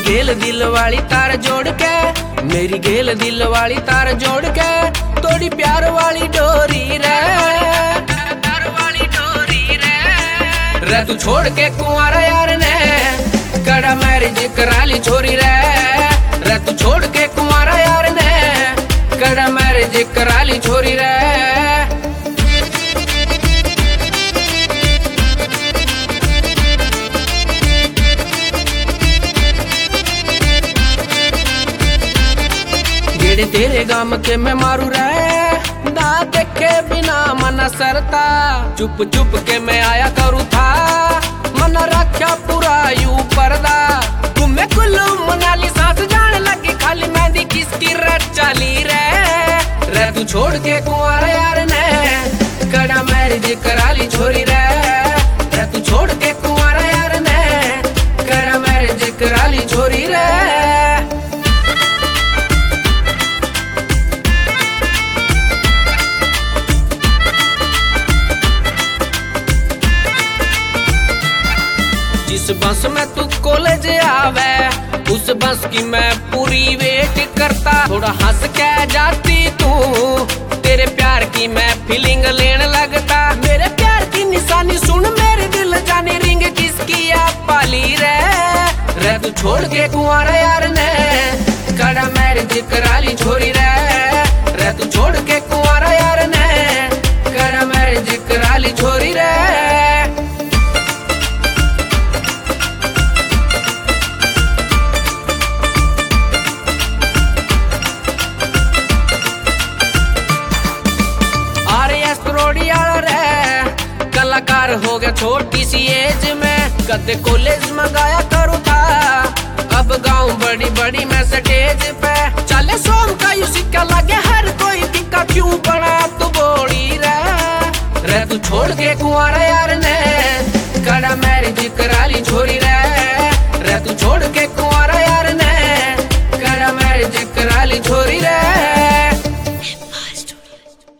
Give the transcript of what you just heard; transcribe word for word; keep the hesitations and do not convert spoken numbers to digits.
गेल दिल वाली तार जोड़ के, मेरी गेल दिल वाली तार जोड़ के, थोड़ी प्यार वाली डोरी रे, प्यार वाली डोरी रे। रे तू छोड़ के कुंवारा यार ने कड़ा मैरिज करा ली छोरी रे। रे तू छोड़ के कुंवारा यार ने कड़ा मैरिज करा ली छोरी रे। जेड़े तेरे गाम के मैं मारू रे, ना देखे बिना मन सरता, चुप चुप के मैं आया करू था, मन रखा पूरा यू पर्दा। घूमे कुल्लू मनाली सांस जान लगी खाली मेहंदी किसकी रचाली रे। रे तू छोड़ के कुंवारा यार ने कड़ा मैरिज करा ली छोरी रे। रे तू छोड़ के कुंवारा यार ने कड़ा मैरिज करा ली छोरी रे। जिस बस में तू कॉलेज आवे, उस बस की मैं पूरी वेट करता। थोड़ा हंस के जाती तू, तेरे प्यार की मैं फीलिंग लेने लगता। मेरे प्यार की निशानी सुन मेरे दिल जाने रिंग किसकी आप पाली रे। रे तू छोड़ के कुंवारा यार ने कड़ा मैरिज करा ली छोरी रे। रे तू छोड़ के कुंवारा यार ने कड़ा मैरिज करा ली छोरी रे। कलाकार हो गया छोटी सी एज में, कदे कॉलेज मंगाया करूँ था, अब गाँव बड़ी बड़ी मैं स्टेज पे। चले सोम का यू सिक्का लगे हर कोई दिक्का, क्यों बना तू बोली रे। रे तू छोड़ के कुंवारा